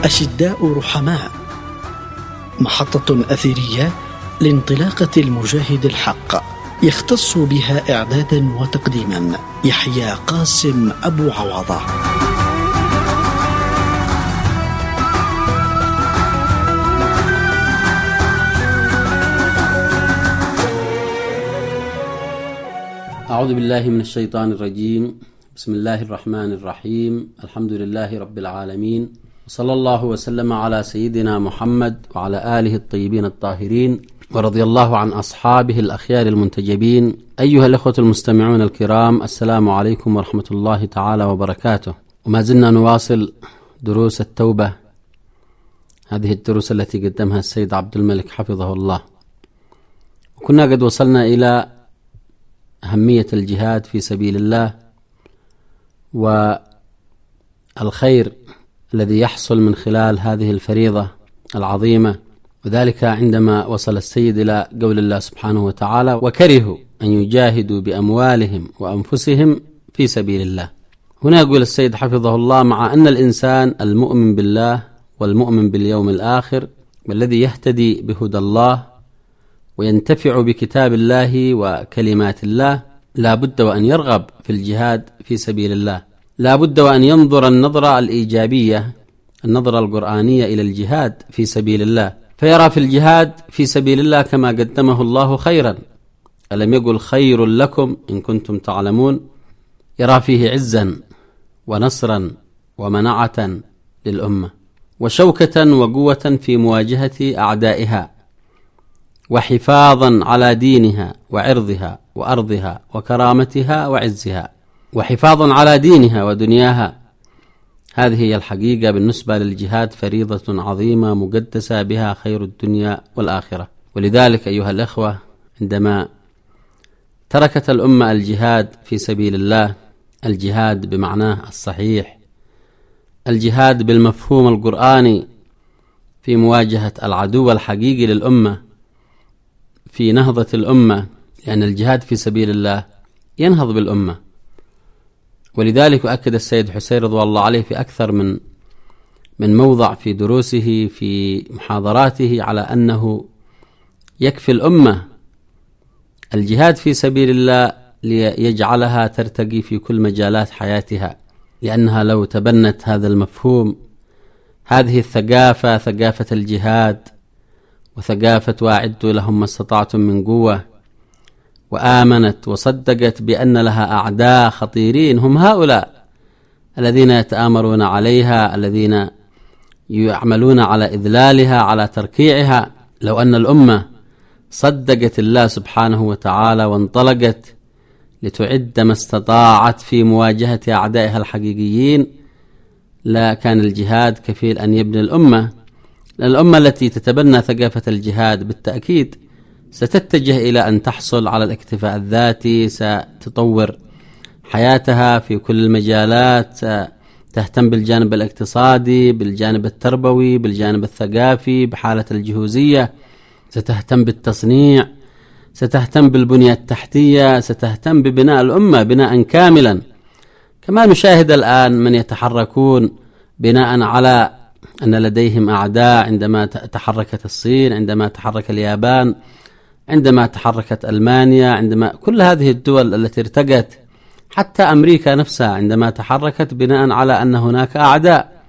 أشداء رحماء، محطة أثرية لانطلاقة المجاهد الحق، يختص بها إعدادا وتقديما يحيى قاسم أبو عوضة. أعوذ بالله من الشيطان الرجيم. بسم الله الرحمن الرحيم. الحمد لله رب العالمين، وصلى الله وسلم على سيدنا محمد وعلى آله الطيبين الطاهرين، ورضي الله عن أصحابه الأخيار المنتجبين. أيها الأخوة المستمعون الكرام، السلام عليكم ورحمة الله تعالى وبركاته. وما زلنا نواصل دروس التوبة، هذه الدروس التي قدمها السيد عبد الملك حفظه الله. وكنا قد وصلنا إلى أهمية الجهاد في سبيل الله والخير الذي يحصل من خلال هذه الفريضة العظيمة، وذلك عندما وصل السيد إلى قول الله سبحانه وتعالى: وكرهوا أن يجاهدوا بأموالهم وأنفسهم في سبيل الله. هنا يقول السيد حفظه الله: مع أن الإنسان المؤمن بالله والمؤمن باليوم الآخر والذي يهتدي بهدى الله وينتفع بكتاب الله وكلمات الله، لا بد وأن يرغب في الجهاد في سبيل الله، لا بد وأن ينظر النظرة الإيجابية، النظرة القرآنية إلى الجهاد في سبيل الله، فيرى في الجهاد في سبيل الله كما قدمه الله خيرا. ألم يقل خير لكم إن كنتم تعلمون؟ يرى فيه عزا ونصرا ومنعة للأمة، وشوكة وقوة في مواجهة أعدائها، وحفاظا على دينها وعرضها وأرضها وكرامتها وعزها، وحفاظا على دينها ودنياها. هذه هي الحقيقة بالنسبة للجهاد، فريضة عظيمة مقدسة بها خير الدنيا والآخرة. ولذلك أيها الأخوة، عندما تركت الأمة الجهاد في سبيل الله، الجهاد بمعناه الصحيح، الجهاد بالمفهوم القرآني في مواجهة العدو الحقيقي للأمة، في نهضة الأمة، لأن الجهاد في سبيل الله ينهض بالأمة. ولذلك أكد السيد حسين رضوان الله عليه في أكثر من موضع في دروسه في محاضراته على أنه يكفي الأمة الجهاد في سبيل الله ليجعلها ترتقي في كل مجالات حياتها، لأنها لو تبنت هذا المفهوم، هذه الثقافة، ثقافة الجهاد وثقافة وأعدوا لهم ما استطعتم من قوة، وآمنت وصدقت بأن لها أعداء خطيرين هم هؤلاء الذين يتآمرون عليها، الذين يعملون على إذلالها، على تركيعها. لو أن الأمة صدقت الله سبحانه وتعالى وانطلقت لتعد ما استطاعت في مواجهة أعدائها الحقيقيين، لا كان الجهاد كفيل أن يبني الأمة. الأمة التي تتبنى ثقافة الجهاد بالتأكيد ستتجه إلى أن تحصل على الاكتفاء الذاتي، ستطور حياتها في كل المجالات، تهتم بالجانب الاقتصادي، بالجانب التربوي، بالجانب الثقافي، بحالة الجهوزية، ستهتم بالتصنيع، ستهتم بالبنية التحتية، ستهتم ببناء الأمة بناء كاملا. كما نشاهد الآن من يتحركون بناء على أن لديهم أعداء، عندما تحركت الصين، عندما تحرك اليابان، عندما تحركت ألمانيا، عندما كل هذه الدول التي ارتقت، حتى أمريكا نفسها عندما تحركت بناء على أن هناك أعداء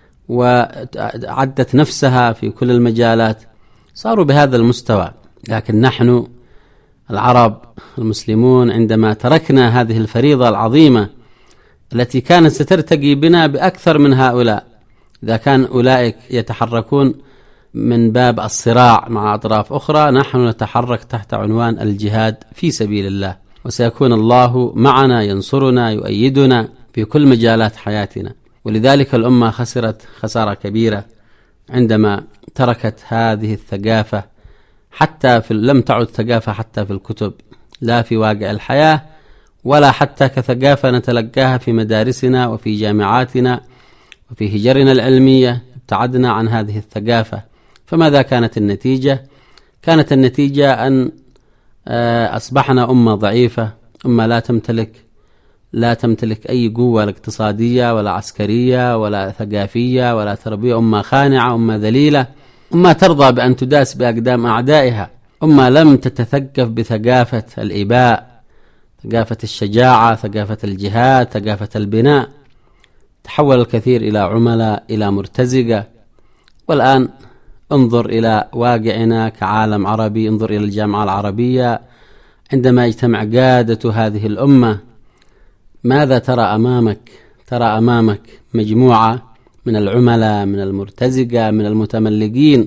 وعدت نفسها في كل المجالات، صاروا بهذا المستوى. لكن نحن العرب المسلمون عندما تركنا هذه الفريضة العظيمة التي كانت سترتقي بنا بأكثر من هؤلاء، إذا كان أولئك يتحركون من باب الصراع مع أطراف أخرى، نحن نتحرك تحت عنوان الجهاد في سبيل الله، وسيكون الله معنا، ينصرنا، يؤيدنا في كل مجالات حياتنا. ولذلك الأمة خسرت خسارة كبيرة عندما تركت هذه الثقافة، حتى لم تعد ثقافة حتى في الكتب، لا في واقع الحياة، ولا حتى كثقافة نتلقاها في مدارسنا وفي جامعاتنا وفي هجرنا العلمية. ابتعدنا عن هذه الثقافة. فماذا كانت النتيجة؟ كانت النتيجة أن أصبحنا أمة ضعيفة، أمة لا تمتلك لا تمتلك أي قوة اقتصادية ولا عسكرية ولا ثقافية ولا تربية، أمة خانعة، أمة ذليلة، أمة ترضى بأن تداس بأقدام أعدائها، أمة لم تتثقف بثقافة الإباء، ثقافة الشجاعة، ثقافة الجهاد، ثقافة البناء. تحول الكثير إلى عملاء، إلى مرتزقة. والآن انظر إلى واقعنا كعالم عربي، انظر إلى الجامعة العربية عندما يجتمع قادة هذه الأمة، ماذا ترى أمامك؟ ترى أمامك مجموعة من العملاء، من المرتزقة، من المتملقين،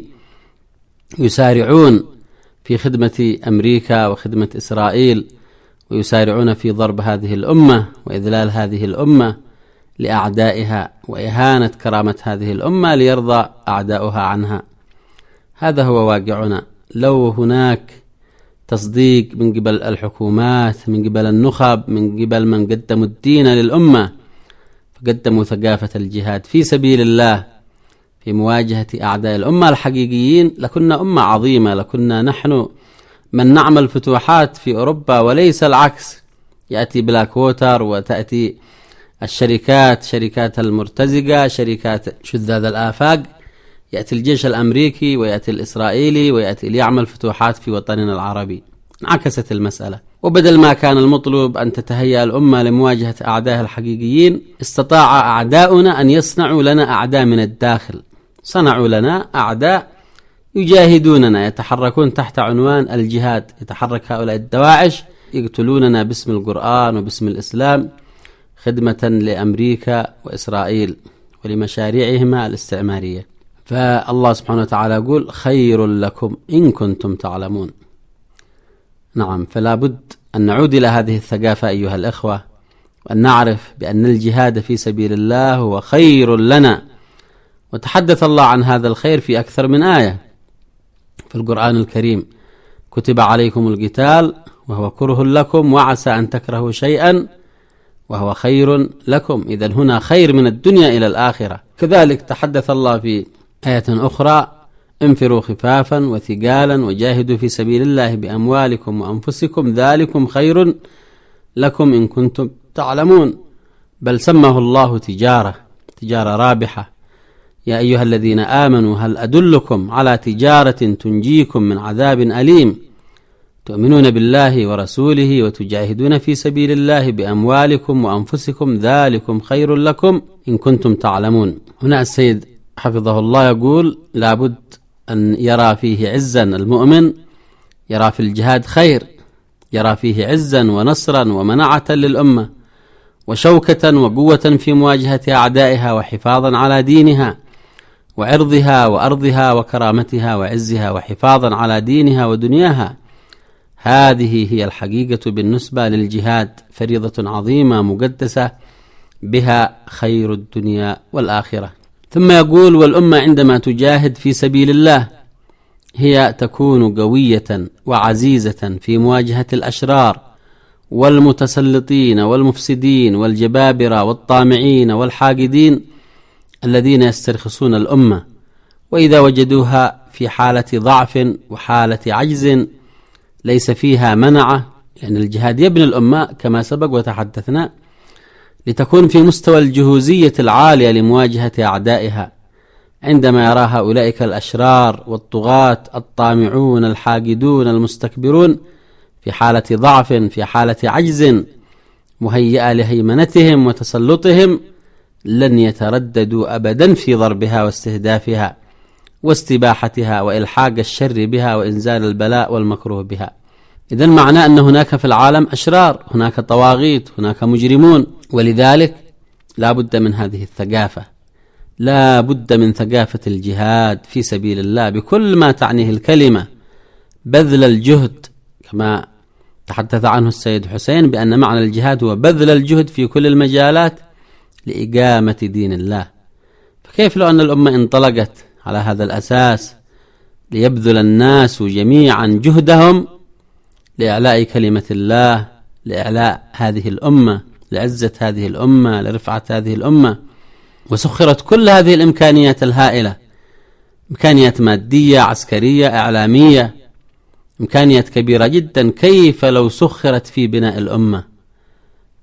يسارعون في خدمة أمريكا وخدمة إسرائيل، ويسارعون في ضرب هذه الأمة وإذلال هذه الأمة لأعدائها وإهانة كرامة هذه الأمة ليرضى أعداؤها عنها. هذا هو واقعنا. لو هناك تصديق من قبل الحكومات، من قبل النخب، من قبل من قدموا الدين للأمة، فقدموا ثقافة الجهاد في سبيل الله في مواجهة أعداء الأمة الحقيقيين، لكنا أمة عظيمة، لكنا نحن من نعمل فتوحات في أوروبا وليس العكس. يأتي بلاك ووتر وتأتي الشركات، شركات المرتزقة، شركات شذاذ الآفاق، يأتي الجيش الأمريكي ويأتي الإسرائيلي ويأتي ليعمل فتوحات في وطننا العربي. انعكست المسألة، وبدل ما كان المطلوب أن تتهيأ الأمة لمواجهة أعدائها الحقيقيين، استطاع أعداؤنا أن يصنعوا لنا أعداء من الداخل. صنعوا لنا أعداء يجاهدوننا، يتحركون تحت عنوان الجهاد. يتحرك هؤلاء الدواعش يقتلوننا باسم القرآن وباسم الإسلام، خدمة لأمريكا وإسرائيل ولمشاريعهما الاستعمارية. فالله سبحانه وتعالى يقول خير لكم إن كنتم تعلمون. نعم، فلا بد أن نعود إلى هذه الثقافة أيها الأخوة، وأن نعرف بأن الجهاد في سبيل الله هو خير لنا. وتحدث الله عن هذا الخير في أكثر من آية في القرآن الكريم. كتب عليكم القتال وهو كره لكم وعسى أن تكرهوا شيئا وهو خير لكم. إذن هنا خير من الدنيا إلى الآخرة. كذلك تحدث الله في آية أخرى انفروا خفافا وثقالا وجاهدوا في سبيل الله بأموالكم وأنفسكم ذلكم خير لكم إن كنتم تعلمون. بل سماه الله تجارة رابحة. يا أيها الذين آمنوا هل أدلكم على تجارة تنجيكم من عذاب أليم تؤمنون بالله ورسوله وتجاهدون في سبيل الله بأموالكم وأنفسكم ذلكم خير لكم إن كنتم تعلمون. هنا السيد حفظه الله يقول لابد أن يرى فيه عزا المؤمن، يرى في الجهاد خير، يرى فيه عزا ونصرا ومنعة للأمة وشوكة وقوة في مواجهة أعدائها وحفاظا على دينها وعرضها وأرضها وكرامتها وعزها وحفاظا على دينها ودنياها. هذه هي الحقيقة بالنسبة للجهاد، فريضة عظيمة مقدسة بها خير الدنيا والآخرة. ثم يقول والأمة عندما تجاهد في سبيل الله هي تكون قوية وعزيزة في مواجهة الأشرار والمتسلطين والمفسدين والجبابرة والطامعين والحاقدين الذين يسترخصون الأمة. وإذا وجدوها في حالة ضعف وحالة عجز ليس فيها منعة، لأن الجهاد يبني الأمة كما سبق وتحدثنا لتكون في مستوى الجهوزية العالية لمواجهة أعدائها. عندما يراها أولئك الأشرار والطغاة الطامعون الحاقدون المستكبرون في حالة ضعف، في حالة عجز مهيئة لهيمنتهم وتسلطهم، لن يترددوا أبدا في ضربها واستهدافها واستباحتها وإلحاق الشر بها وإنزال البلاء والمكروه بها. إذن معناه أن هناك في العالم أشرار، هناك طواغيت، هناك مجرمون، ولذلك لا بد من هذه الثقافة، لا بد من ثقافة الجهاد في سبيل الله بكل ما تعنيه الكلمة، بذل الجهد كما تحدث عنه السيد حسين بأن معنى الجهاد هو بذل الجهد في كل المجالات لإقامة دين الله. فكيف لو أن الأمة انطلقت على هذا الأساس ليبذل الناس جميعا جهدهم لإعلاء كلمة الله، لإعلاء هذه الأمة، لعزة هذه الأمة، لرفعة هذه الأمة، وسخرت كل هذه الإمكانيات الهائلة، إمكانيات مادية، عسكرية، إعلامية، إمكانيات كبيرة جدا. كيف لو سخرت في بناء الأمة؟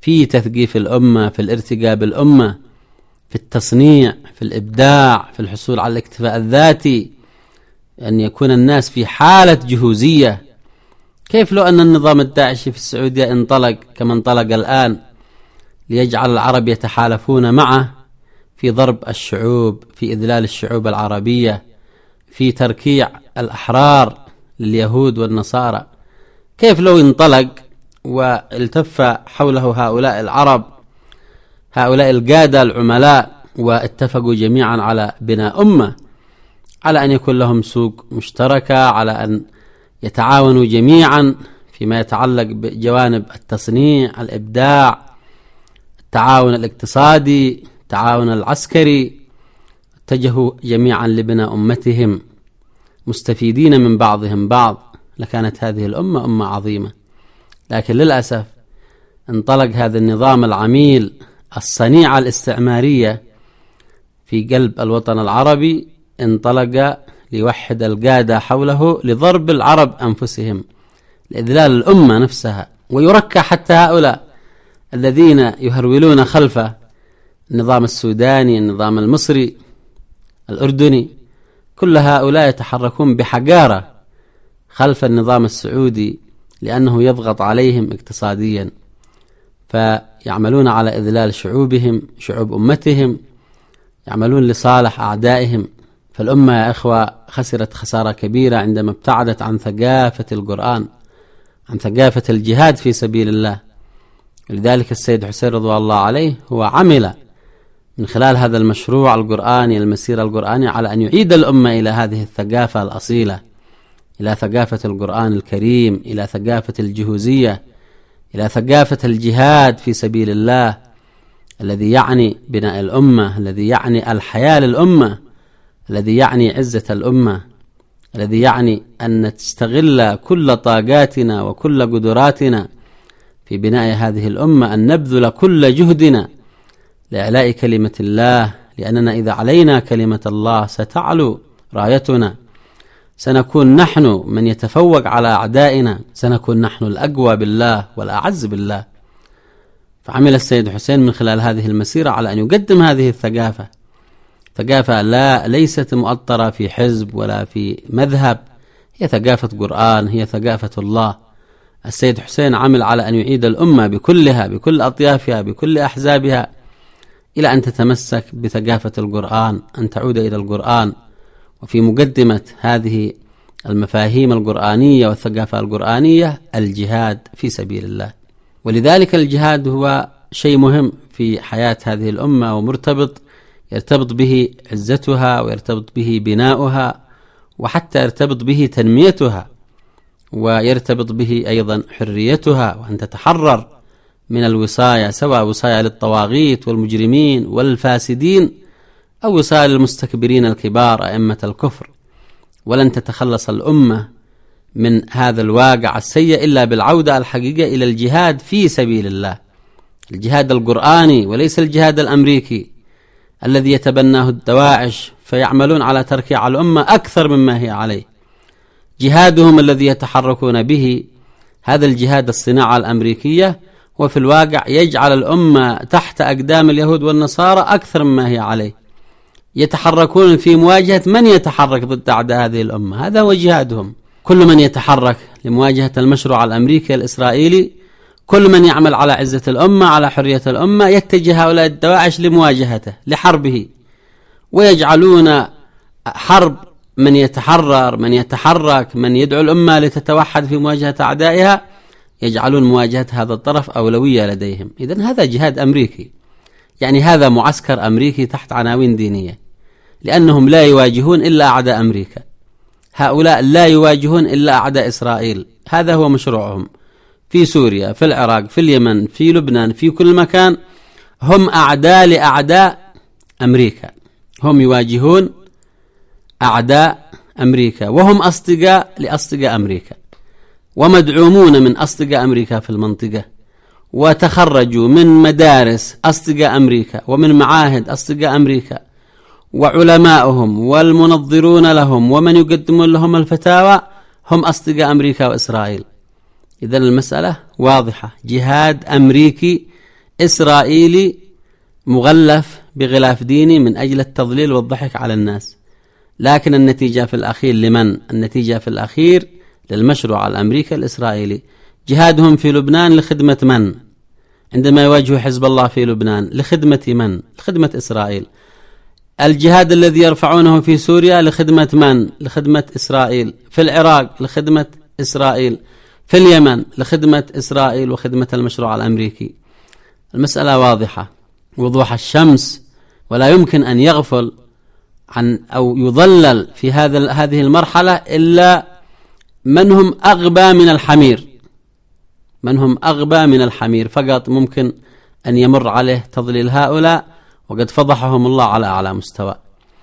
في تثقيف الأمة، في الارتقاء بالأمة، في التصنيع، في الإبداع، في الحصول على الاكتفاء الذاتي، أن يكون الناس في حالة جهوزية. كيف لو أن النظام الداعشي في السعودية انطلق كما انطلق الآن ليجعل العرب يتحالفون معه في ضرب الشعوب، في إذلال الشعوب العربية، في تركيع الأحرار لليهود والنصارى؟ كيف لو انطلق والتف حوله هؤلاء العرب، هؤلاء القادة العملاء، واتفقوا جميعا على بناء أمة، على أن يكون لهم سوق مشتركة، على أن يتعاونوا جميعا فيما يتعلق بجوانب التصنيع، الإبداع، التعاون الاقتصادي، التعاون العسكري، اتجهوا جميعا لبناء أمتهم مستفيدين من بعضهم بعض، لكانت هذه الأمة أمة عظيمة. لكن للأسف انطلق هذا النظام العميل، الصنيعة الاستعمارية في قلب الوطن العربي، انطلق ليوحد القادة حوله لضرب العرب أنفسهم، لإذلال الأمة نفسها، ويركع حتى هؤلاء الذين يهرولون خلف النظام السوداني، النظام المصري، الأردني، كل هؤلاء يتحركون بحجارة خلف النظام السعودي لأنه يضغط عليهم اقتصاديا، فيعملون على إذلال شعوبهم، شعوب أمتهم، يعملون لصالح أعدائهم. فالأمة يا إخوة خسرت خسارة كبيرة عندما ابتعدت عن ثقافة القرآن، عن ثقافة الجهاد في سبيل الله. لذلك السيد حسين رضوان الله عليه هو عمل من خلال هذا المشروع القرآني، المسيرة القرآنية، على أن يعيد الأمة إلى هذه الثقافة الأصيلة، إلى ثقافة القرآن الكريم، إلى ثقافة الجهوزية، إلى ثقافة الجهاد في سبيل الله، الذي يعني بناء الأمة، الذي يعني الحياة للأمة، الذي يعني عزة الأمة، الذي يعني أن نستغل كل طاقاتنا وكل قدراتنا في بناء هذه الأمة، أن نبذل كل جهدنا لإعلاء كلمة الله، لأننا إذا علينا كلمة الله ستعلو رايتنا، سنكون نحن من يتفوق على أعدائنا، سنكون نحن الأقوى بالله والأعز بالله. فعمل السيد حسين من خلال هذه المسيرة على أن يقدم هذه الثقافة، ثقافة ليست مؤطرة في حزب ولا في مذهب، هي ثقافة قرآن، هي ثقافة الله. السيد حسين عمل على أن يعيد الأمة بكلها، بكل أطيافها، بكل أحزابها، إلى أن تتمسك بثقافة القرآن، أن تعود إلى القرآن. وفي مقدمة هذه المفاهيم القرآنية والثقافة القرآنية الجهاد في سبيل الله. ولذلك الجهاد هو شيء مهم في حياة هذه الأمة، ومرتبط، يرتبط به عزتها، ويرتبط به بناؤها، وحتى يرتبط به تنميتها، ويرتبط به أيضا حريتها، وأن تتحرر من الوصاية، سواء وصاية للطواغيت والمجرمين والفاسدين، أو وصاية للمستكبرين الكبار أئمة الكفر. ولن تتخلص الأمة من هذا الواقع السيء إلا بالعودة الحقيقة إلى الجهاد في سبيل الله، الجهاد القرآني، وليس الجهاد الأمريكي الذي يتبناه الدواعش، فيعملون على تركيع الأمة أكثر مما هي عليه. جهادهم الذي يتحركون به هذا الجهاد الصناعة الأمريكية، وفي الواقع يجعل الأمة تحت أقدام اليهود والنصارى أكثر مما هي عليه، يتحركون في مواجهة من يتحرك ضد أعداء هذه الأمة، هذا هو جهادهم. كل من يتحرك لمواجهة المشروع الأمريكي الإسرائيلي، كل من يعمل على عزة الأمة، على حرية الأمة، يتجه هؤلاء الدواعش لمواجهته، لحربه، ويجعلون حرب من يتحرر، من يتحرك، من يدعو الأمة لتتوحد في مواجهة أعدائها، يجعلون مواجهة هذا الطرف أولوية لديهم. إذن هذا جهاد أمريكي، يعني هذا معسكر أمريكي تحت عناوين دينية، لأنهم لا يواجهون إلا أعداء أمريكا، هؤلاء لا يواجهون إلا أعداء إسرائيل، هذا هو مشروعهم في سوريا، في العراق، في اليمن، في لبنان، في كل مكان، هم أعداء لأعداء أمريكا، هم يواجهون أعداء أمريكا، وهم أصدقاء لأصدقاء أمريكا، ومدعومون من أصدقاء أمريكا في المنطقة، وتخرجوا من مدارس أصدقاء أمريكا، ومن معاهد أصدقاء أمريكا، وعلماؤهم والمنظرون لهم ومن يقدمون لهم الفتاوى هم أصدقاء أمريكا وإسرائيل. إذن المسألة واضحة، جهاد أمريكي إسرائيلي مغلف بغلاف ديني من أجل التضليل والضحك على الناس، لكن النتيجة في الأخير لمن؟ النتيجة في الأخير للمشروع الأمريكي الإسرائيلي. جهادهم في لبنان لخدمة من؟ عندما يواجهوا حزب الله في لبنان لخدمة من؟ لخدمة إسرائيل. الجهاد الذي يرفعونه في سوريا لخدمة من؟ لخدمة إسرائيل. في العراق لخدمة إسرائيل. في اليمن لخدمة إسرائيل وخدمة المشروع الأمريكي. المسألة واضحة وضوح الشمس، ولا يمكن أن يغفل عن أو يضلل في هذه المرحلة إلا من هم أغبى من الحمير. من هم أغبى من الحمير فقط ممكن أن يمر عليه تضليل هؤلاء، وقد فضحهم الله على أعلى مستوى.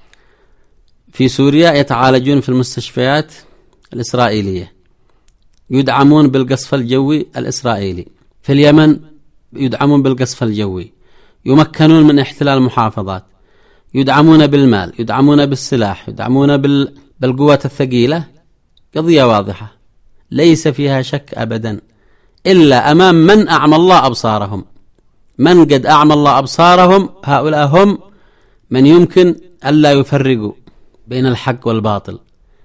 في سوريا يتعالجون في المستشفيات الإسرائيلية، يدعمون بالقصف الجوي الإسرائيلي. في اليمن يدعمون بالقصف الجوي، يمكنون من احتلال المحافظات، يدعمون بالمال، يدعمون بالسلاح، يدعمون بالقوات الثقيلة. قضية واضحة ليس فيها شك أبدا، إلا أمام من أعمى الله أبصارهم. من قد أعمى الله أبصارهم هؤلاء هم من يمكن ألا يفرقوا بين الحق والباطل.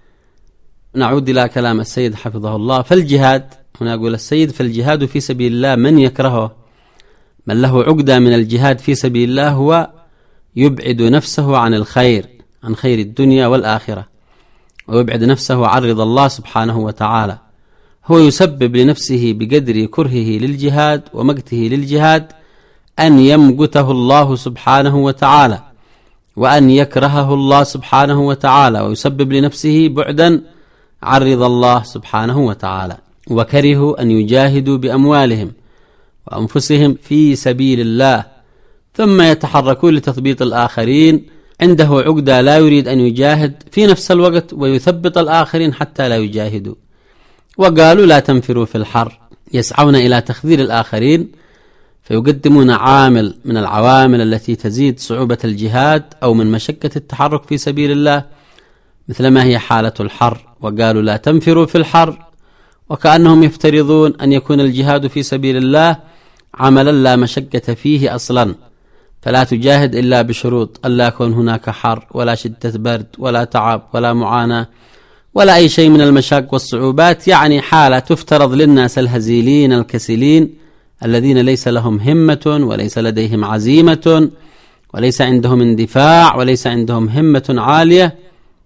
نعود إلى كلام السيد حفظه الله. فالجهاد، هنا أقول السيد، فالجهاد في سبيل الله من يكرهه، من له عقدة من الجهاد في سبيل الله هو يبعد نفسه عن الخير، عن خير الدنيا والآخرة، ويبعد نفسه عن رضا الله سبحانه وتعالى. هو يسبب لنفسه بقدر كرهه للجهاد ومقته للجهاد أن يمقته الله سبحانه وتعالى، وأن يكرهه الله سبحانه وتعالى، ويسبب لنفسه بعدا عن رضا الله سبحانه وتعالى. وكرهوا أن يجاهدوا بأموالهم وأنفسهم في سبيل الله، ثم يتحركون لتثبيط الآخرين. عنده عقدة لا يريد أن يجاهد في نفس الوقت ويثبط الآخرين حتى لا يجاهدوا. وقالوا لا تنفروا في الحر، يسعون إلى تخذيل الآخرين، فيقدمون عامل من العوامل التي تزيد صعوبة الجهاد أو من مشقة التحرك في سبيل الله، مثلما هي حالة الحر. وقالوا لا تنفروا في الحر، وكأنهم يفترضون أن يكون الجهاد في سبيل الله عملا لا مشقة فيه أصلا، فلا تجاهد إلا بشروط ألا يكون هناك حر ولا شدة برد ولا تعب ولا معاناة ولا أي شيء من المشاق والصعوبات، يعني حالة تفترض للناس الهزيلين الكسلين الذين ليس لهم همة وليس لديهم عزيمة وليس عندهم اندفاع وليس عندهم همة عالية،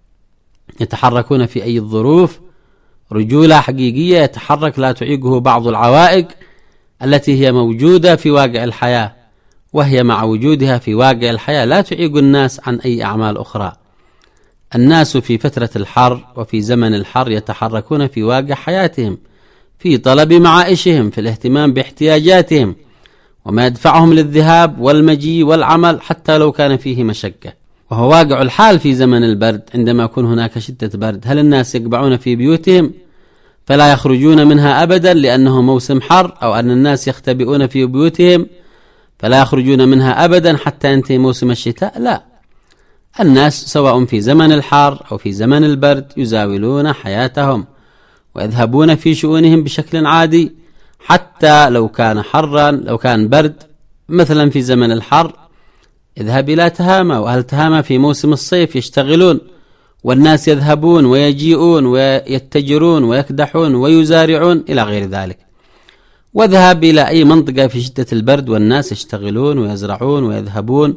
يتحركون في أي الظروف، رجولة حقيقية يتحرك لا تعيقه بعض العوائق التي هي موجودة في واقع الحياة، وهي مع وجودها في واقع الحياة لا تعيق الناس عن أي أعمال أخرى. الناس في فترة الحر وفي زمن الحر يتحركون في واقع حياتهم، في طلب معائشهم، في الاهتمام باحتياجاتهم، وما يدفعهم للذهاب والمجيء والعمل حتى لو كان فيه مشقة. وهو واقع الحال في زمن البرد، عندما يكون هناك شدة برد، هل الناس يقبعون في بيوتهم فلا يخرجون منها أبدا لأنه موسم حر، أو أن الناس يختبئون في بيوتهم فلا يخرجون منها أبدا حتى ينتهي موسم الشتاء؟ لا، الناس سواء في زمن الحر أو في زمن البرد يزاولون حياتهم ويذهبون في شؤونهم بشكل عادي، حتى لو كان حرا، لو كان برد. مثلا في زمن الحر اذهب إلى تهامة، وأهل تهامة في موسم الصيف يشتغلون، والناس يذهبون ويجيئون ويتجرون ويكدحون ويزارعون إلى غير ذلك. واذهب إلى أي منطقة في شدة البرد والناس يشتغلون ويزرعون ويذهبون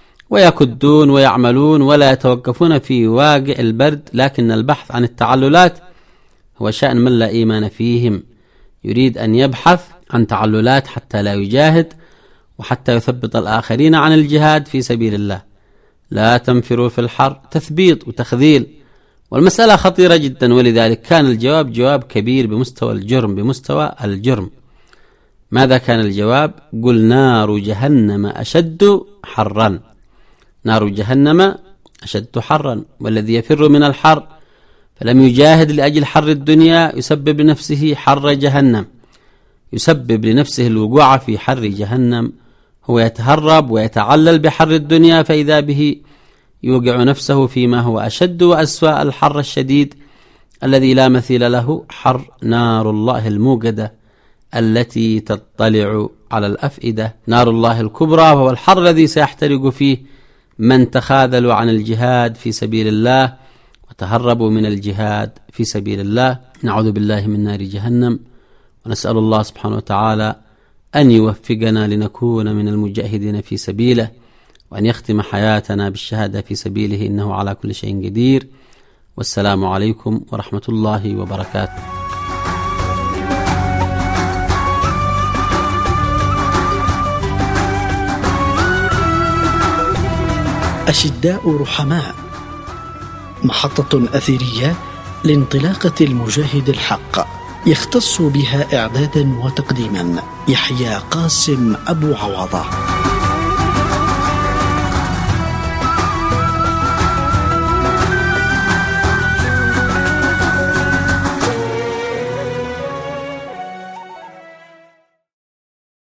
ويكدون ويعملون ولا يتوقفون في واقع البرد. لكن البحث عن التعللات هو شأن من لا إيمان فيهم، يريد أن يبحث عن تعللات حتى لا يجاهد وحتى يثبط الآخرين عن الجهاد في سبيل الله. لا تنفروا في الحر، تثبيط وتخذيل، والمسألة خطيرة جدا. ولذلك كان الجواب جواب كبير بمستوى الجرم. ماذا كان الجواب؟ قل نار جهنم أشد حرا، نار جهنم أشد حرا. والذي يفر من الحر فلم يجاهد لأجل حر الدنيا يسبب لنفسه حر جهنم، يسبب لنفسه الوقوع في حر جهنم. هو يتهرب ويتعلل بحر الدنيا، فإذا به يوقع نفسه فيما هو أشد وأسوأ، الحر الشديد الذي لا مثيل له، حر نار الله الموقدة التي تطلع على الأفئدة، نار الله الكبرى، وهو الحر الذي سيحترق فيه من تخاذلوا عن الجهاد في سبيل الله وتهربوا من الجهاد في سبيل الله. نعوذ بالله من نار جهنم، ونسأل الله سبحانه وتعالى أن يوفقنا لنكون من المجاهدين في سبيله، وأن يختم حياتنا بالشهادة في سبيله، إنه على كل شيء قدير. والسلام عليكم ورحمة الله وبركاته. أشداء رحماء، محطة أثيرية لانطلاقة المجاهد الحق، يختص بها إعدادا وتقديما يحيى قاسم أبو عوضة.